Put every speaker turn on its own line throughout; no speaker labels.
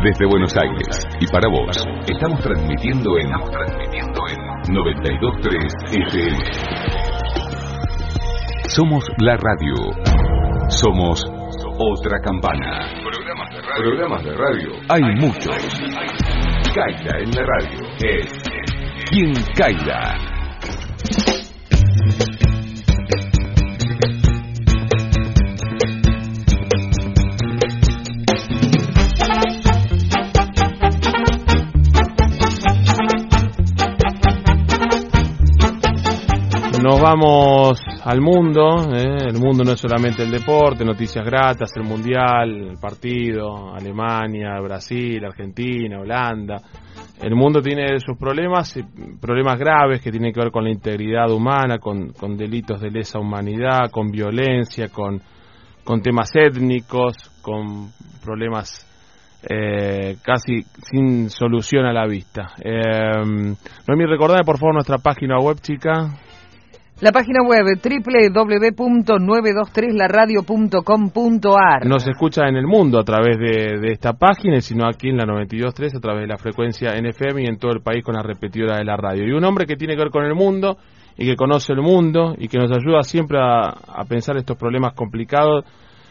Desde Buenos Aires y para vos, estamos transmitiendo en 92.3 FM. Somos la radio. Somos otra campana. Programas de radio. Hay muchos. Caida en la radio es Quien Caida.
Nos vamos al mundo, el mundo no es solamente el deporte, noticias gratas, el mundial, el partido, Alemania, Brasil, Argentina, Holanda. El mundo tiene sus problemas graves que tienen que ver con la integridad humana, con delitos de lesa humanidad, con violencia, con temas étnicos, con problemas casi sin solución a la vista. Noemí, recordame por favor nuestra página web, chica.
La página web www.923laradio.com.ar.
Nos escucha en el mundo a través de esta página, y si no aquí en la 92.3 a través de la frecuencia NFM y en todo el país con la repetidora de la radio. Y un hombre que tiene que ver con el mundo y que conoce el mundo y que nos ayuda siempre a pensar estos problemas complicados,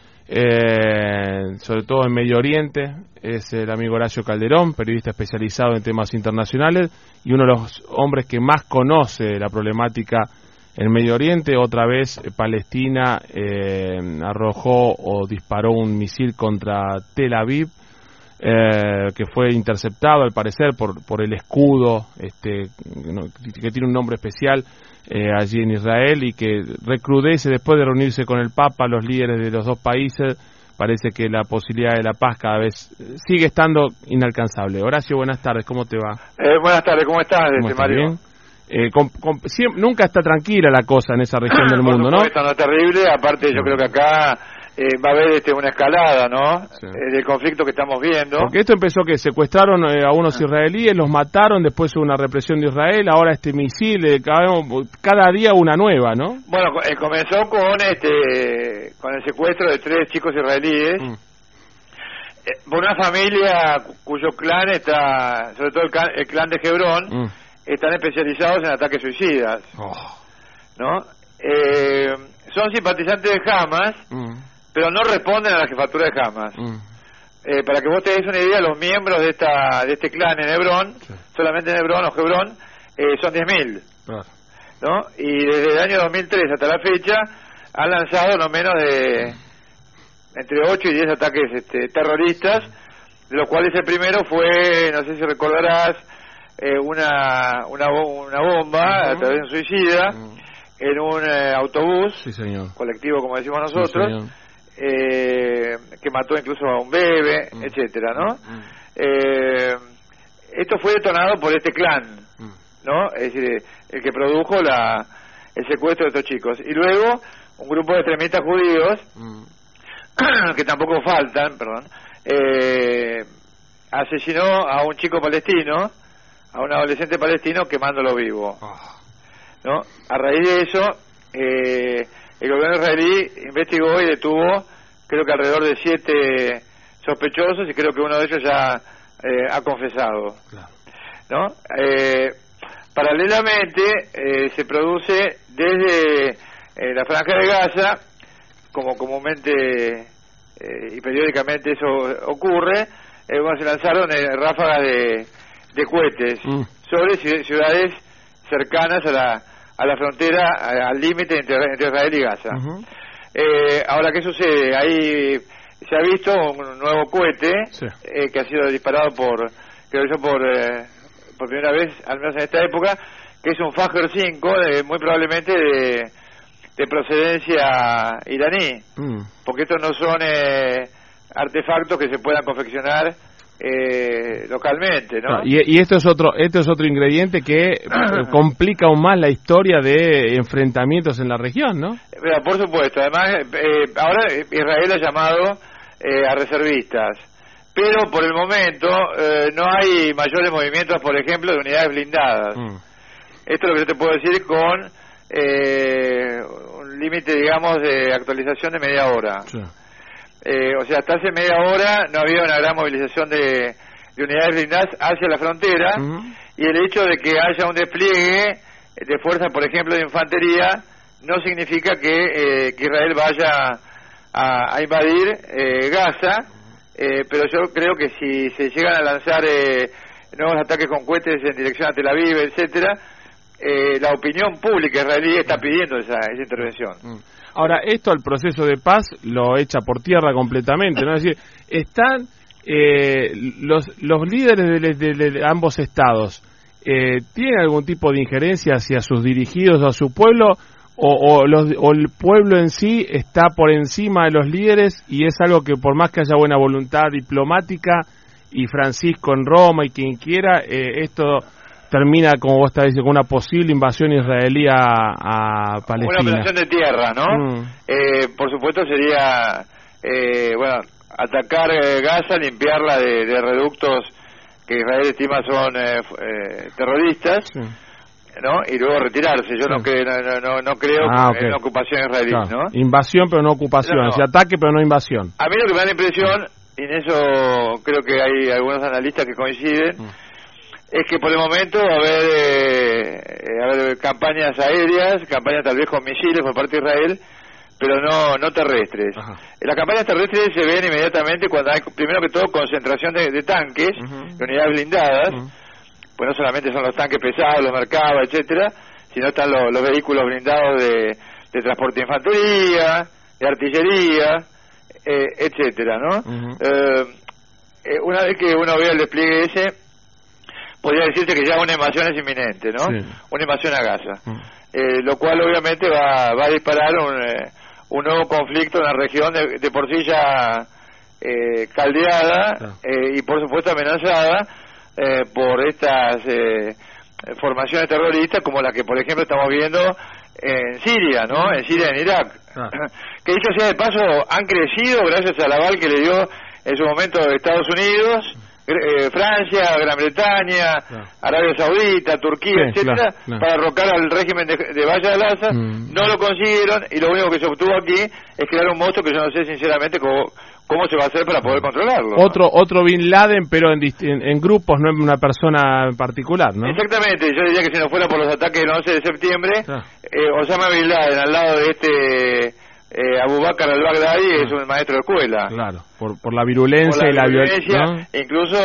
sobre todo en Medio Oriente, es el amigo Horacio Calderón, periodista especializado en temas internacionales y uno de los hombres que más conoce la problemática en Medio Oriente. Otra vez Palestina arrojó o disparó un misil contra Tel Aviv, que fue interceptado al parecer por el escudo que tiene un nombre especial allí en Israel, y que recrudece después de reunirse con el Papa, los líderes de los dos países. Parece que la posibilidad de la paz cada vez sigue estando inalcanzable. Horacio, buenas tardes, ¿cómo te va?
Buenas tardes, ¿cómo estás, Mario?
Bien. Nunca está tranquila la cosa en esa región del mundo, ¿no?
Esto no es terrible, aparte yo creo que acá va a haber una escalada, ¿no?
Sí.
Del conflicto que estamos viendo.
Porque esto empezó que secuestraron a unos israelíes, los mataron, después hubo una represión de Israel, ahora este misil, cada día una nueva, ¿no?
Bueno, comenzó con el secuestro de 3 chicos israelíes por una familia cuyo clan está, sobre todo el clan de Hebrón, están especializados en ataques suicidas, ¿no? Son simpatizantes de Hamas, pero no responden a la jefatura de Hamas. Para que vos te des una idea, los miembros de este clan en Hebrón, solamente en Hebrón o Hebrón, son 10.000, ¿no? Y desde el año 2003 hasta la fecha han lanzado no menos de entre 8 y 10 ataques terroristas, de los cuales el primero fue, no sé si recordarás, una bomba a través de un suicida en un autobús,
sí, señor,
colectivo, como decimos nosotros,
sí,
que mató incluso a un bebé, etcétera, ¿no? Esto fue detonado por este clan, ¿no? Es decir, el que produjo el secuestro de estos chicos. Y luego un grupo de extremistas judíos que tampoco faltan, asesinó a un chico palestino, a un adolescente palestino, quemándolo vivo, ¿no? A raíz de eso, el gobierno israelí investigó y detuvo, creo que alrededor de 7 sospechosos, y creo que uno de ellos ya ha confesado, ¿no? Paralelamente, se produce desde la Franja de Gaza, como comúnmente y periódicamente eso ocurre, se lanzaron ráfagas de cohetes sobre ciudades cercanas a la frontera, al límite entre Israel y Gaza. Ahora, ¿qué sucede? Ahí se ha visto un nuevo cohete que ha sido disparado por primera vez, al menos en esta época, que es un Fajr 5, muy probablemente de procedencia iraní, porque estos no son artefactos que se puedan confeccionar localmente, ¿no?
Y esto es otro ingrediente que complica aún más la historia de enfrentamientos en la región, ¿no?
Por supuesto. Además, ahora Israel ha llamado a reservistas, pero por el momento no hay mayores movimientos, por ejemplo, de unidades blindadas. Esto es lo que yo te puedo decir con un límite, digamos, de actualización de media hora. O sea, hasta hace media hora no había una gran movilización de de unidades blindadas hacia la frontera, y el hecho de que haya un despliegue de fuerzas, por ejemplo, de infantería, no significa que Israel vaya a invadir Gaza, pero yo creo que si se llegan a lanzar nuevos ataques con cohetes en dirección a Tel Aviv, etcétera, la opinión pública israelí está pidiendo esa intervención.
Ahora, esto al proceso de paz lo echa por tierra completamente, ¿no? Es decir, están los líderes de ambos estados, ¿tienen algún tipo de injerencia hacia sus dirigidos o a su pueblo? O el pueblo en sí está por encima de los líderes y es algo que por más que haya buena voluntad diplomática y Francisco en Roma y quien quiera, esto termina, como vos estás diciendo, con una posible invasión israelí a Palestina.
Una operación de tierra, ¿no? Por supuesto sería, atacar Gaza, limpiarla de reductos que Israel estima son terroristas, ¿no? Y luego retirarse. Yo no creo en una ocupación israelí, ¿no?
Invasión pero no ocupación, o sea, ataque pero no invasión.
A mí lo que me da la impresión, y en eso creo que hay algunos analistas que coinciden, es que por el momento va a haber campañas aéreas, campañas tal vez con misiles por parte de Israel, pero no terrestres. Las campañas terrestres se ven inmediatamente cuando hay, primero que todo, concentración de tanques, de unidades blindadas, pues no solamente son los tanques pesados, los Merkava, etcétera, sino están los vehículos blindados de transporte de infantería, de artillería, etcétera, ¿no? Una vez que uno vea el despliegue ese, podría decirse que ya una invasión es inminente, ¿no? Una invasión a Gaza, lo cual obviamente va a disparar un nuevo conflicto en la región de por sí ya caldeada y por supuesto amenazada por estas formaciones terroristas como la que por ejemplo estamos viendo en Siria, ¿no? En Siria y en Irak, que dicho sea de paso han crecido gracias al aval que le dio en su momento Estados Unidos, Francia, Gran Bretaña, Arabia Saudita, Turquía, etcétera, para derrocar al régimen de Bashar al-Assad. No lo consiguieron y lo único que se obtuvo aquí es crear un monstruo que yo no sé sinceramente cómo se va a hacer para poder controlarlo.
Otro Bin Laden, pero en grupos, no en una persona en particular, ¿no?
Exactamente, yo diría que si no fuera por los ataques del 11 de septiembre, Osama Bin Laden al lado de Abu Bakr al-Baghdadi es un maestro de escuela.
Claro, por la virulencia y la violencia, ¿no?
Incluso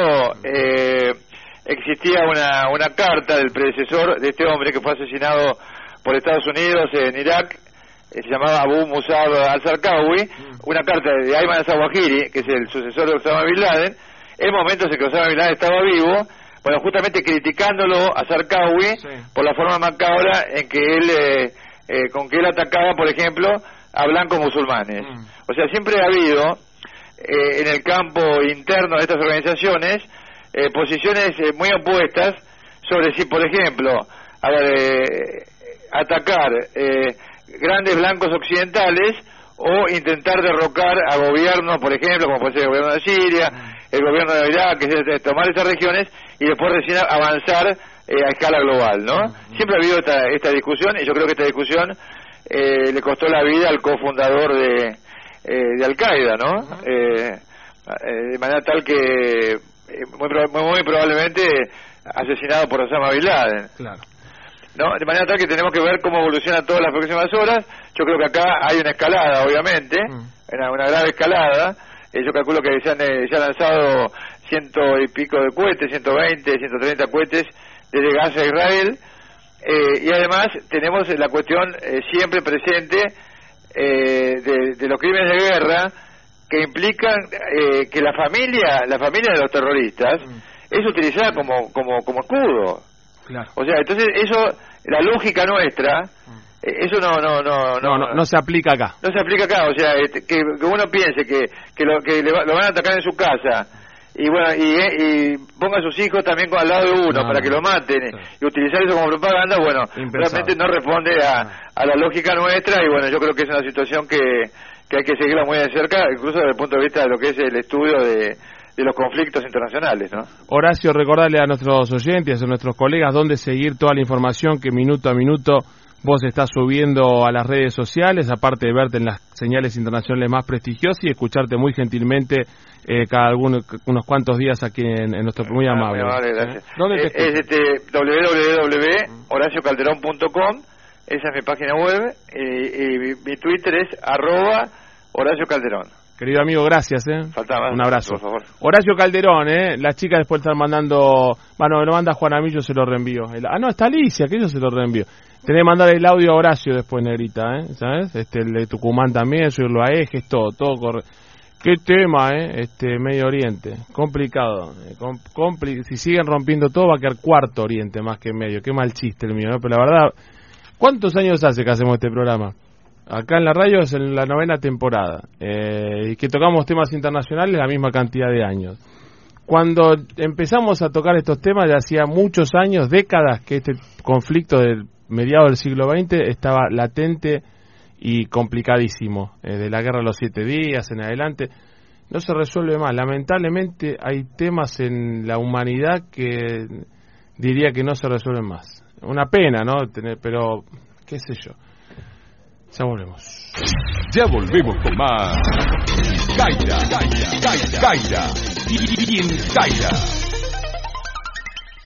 existía una carta del predecesor de este hombre que fue asesinado por Estados Unidos en Irak, se llamaba Abu Musab al-Zarqawi, una carta de Ayman al-Zawahiri, que es el sucesor de Osama Bin Laden, en momentos en que Osama Bin Laden estaba vivo, bueno, justamente criticándolo a Zarqawi por la forma macabra en que él con que él atacaba, por ejemplo, a blancos musulmanes. O sea, siempre ha habido en el campo interno de estas organizaciones posiciones muy opuestas sobre si, por ejemplo, atacar grandes blancos occidentales o intentar derrocar a gobiernos, por ejemplo, como puede ser el gobierno de Siria, el gobierno de Irak, que es tomar esas regiones y después recién avanzar a escala global, ¿no? Siempre ha habido esta discusión y yo creo que esta discusión le costó la vida al cofundador de Al-Qaeda, ¿no? De manera tal que muy probablemente asesinado por Osama Bin Laden. ¿No? De manera tal que tenemos que ver cómo evoluciona todas las próximas horas. Yo creo que acá hay una escalada, obviamente, una grave escalada. Yo calculo que se han lanzado 100 y pico de cohetes, 120, 130 cohetes desde Gaza a Israel. Y además tenemos la cuestión siempre presente de los crímenes de guerra que implican que la familia de los terroristas es utilizada como escudo. O sea, entonces eso, la lógica nuestra, eso no
se aplica acá.
No se aplica acá, o sea, que uno piense que lo van a atacar en su casa y bueno y ponga a sus hijos también al lado de uno para que lo maten y utilizar eso como propaganda, bueno, realmente no responde a la lógica nuestra y bueno, yo creo que es una situación que hay que seguirla muy de cerca, incluso desde el punto de vista de lo que es el estudio de los conflictos internacionales, ¿no?
Horacio, recordarle a nuestros oyentes, a nuestros colegas, dónde seguir toda la información que minuto a minuto vos estás subiendo a las redes sociales, aparte de verte en las señales internacionales más prestigiosas y escucharte muy gentilmente cada unos cuantos días aquí en nuestro muy amable.
Gracias.
¿Dónde
es www.horaciocalderón.com, esa es mi página web, y mi Twitter es @Horacio Calderón.
Querido amigo, gracias,
Faltaba,
un abrazo.
por favor.
Horacio Calderón, las chicas después están mandando, bueno, lo manda Juan a mí, yo se lo reenvío. No, está Alicia, que yo se lo reenvío. Tenés que mandar el audio a Horacio después, negrita, ¿sabes? El de Tucumán también, subirlo a Ejes, todo corre. Qué tema, Medio Oriente, complicado. Si siguen rompiendo todo va a quedar cuarto Oriente más que medio. Qué mal chiste el mío, ¿no? Pero la verdad, ¿cuántos años hace que hacemos este programa? Acá en la radio es en la 9ª temporada, y que tocamos temas internacionales la misma cantidad de años. Cuando empezamos a tocar estos temas, ya hacía muchos años, décadas, que este conflicto del mediado del siglo XX estaba latente y complicadísimo, de la guerra de los 7 días en adelante. No se resuelve más. Lamentablemente hay temas en la humanidad que diría que no se resuelven más. Una pena, ¿no? Pero, qué sé yo. Ya volvemos.
Ya volvemos con más Caira. Bien Caira.